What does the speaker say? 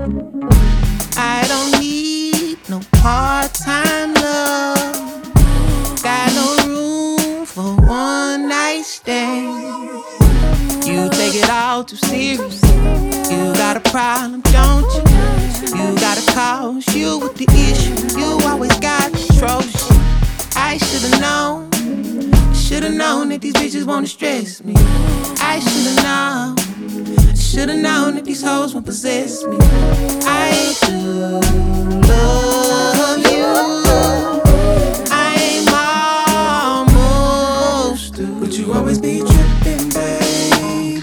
I don't need no part-time love. Got no room for one night stand. You take it all too serious. You got a problem, don't you? You got a cause, you with the issue. You always got control shit. I should've known. Should've known that these bitches wanna stress me. I should've known. Should've known that these hoes won't possess me. I do love